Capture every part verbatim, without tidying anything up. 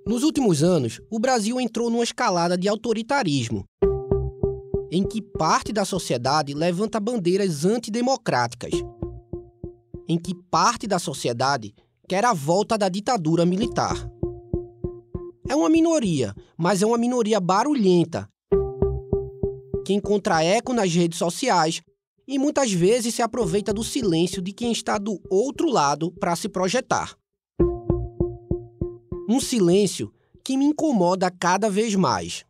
Nos últimos anos, o Brasil entrou numa escalada de autoritarismo, em que parte da sociedade levanta bandeiras antidemocráticas, em que parte da sociedade quer a volta da ditadura militar. É uma minoria, mas é uma minoria barulhenta, que encontra eco nas redes sociais e muitas vezes se aproveita do silêncio de quem está do outro lado para se projetar. Um silêncio que me incomoda cada vez mais.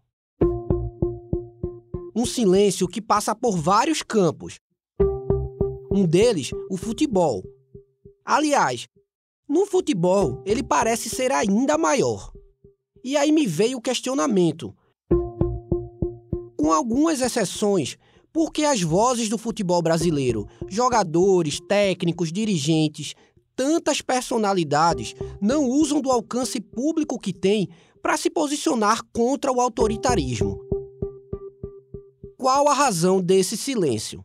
Um silêncio que passa por vários campos. Um deles, o futebol. Aliás, no futebol, ele parece ser ainda maior. E aí me veio o questionamento. Com algumas exceções, por que as vozes do futebol brasileiro, jogadores, técnicos, dirigentes, tantas personalidades não usam do alcance público que têm para se posicionar contra o autoritarismo? Qual a razão desse silêncio?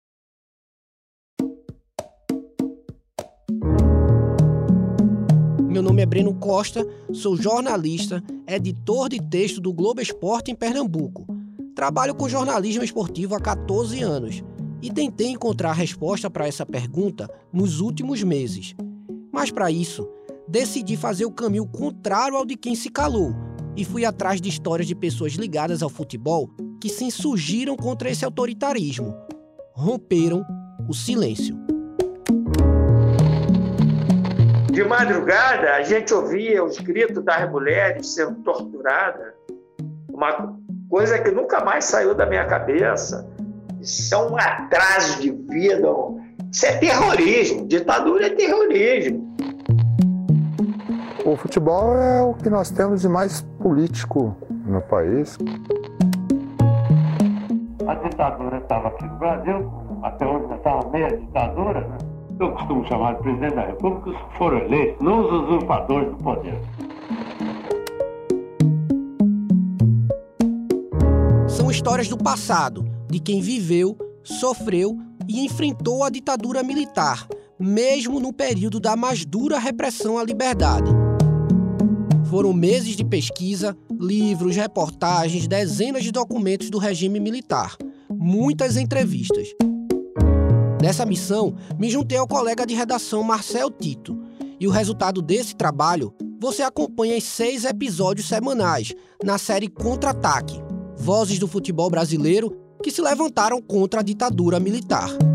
Meu nome é Breno Costa, sou jornalista, editor de texto do Globo Esporte em Pernambuco. Trabalho com jornalismo esportivo há catorze anos e tentei encontrar a resposta para essa pergunta nos últimos meses. Mas para isso, decidi fazer o caminho contrário ao de quem se calou e fui atrás de histórias de pessoas ligadas ao futebol que se insurgiram contra esse autoritarismo, romperam o silêncio. De madrugada, a gente ouvia os gritos das mulheres sendo torturadas, uma coisa que nunca mais saiu da minha cabeça. Isso é um atraso de vida, isso é terrorismo, ditadura é terrorismo. O futebol é o que nós temos de mais político no país. A ditadura estava aqui no Brasil, até hoje já estava meia ditadura, né? Eu costumo chamar de presidente da República os que foram eleitos, não os usurpadores do poder. São histórias do passado, de quem viveu, sofreu e enfrentou a ditadura militar, mesmo no período da mais dura repressão à liberdade. Foram meses de pesquisa, livros, reportagens, dezenas de documentos do regime militar, muitas entrevistas. Nessa missão, me juntei ao colega de redação Marcel Tito, e o resultado desse trabalho você acompanha em seis episódios semanais, na série Contra-Ataque, vozes do futebol brasileiro que se levantaram contra a ditadura militar.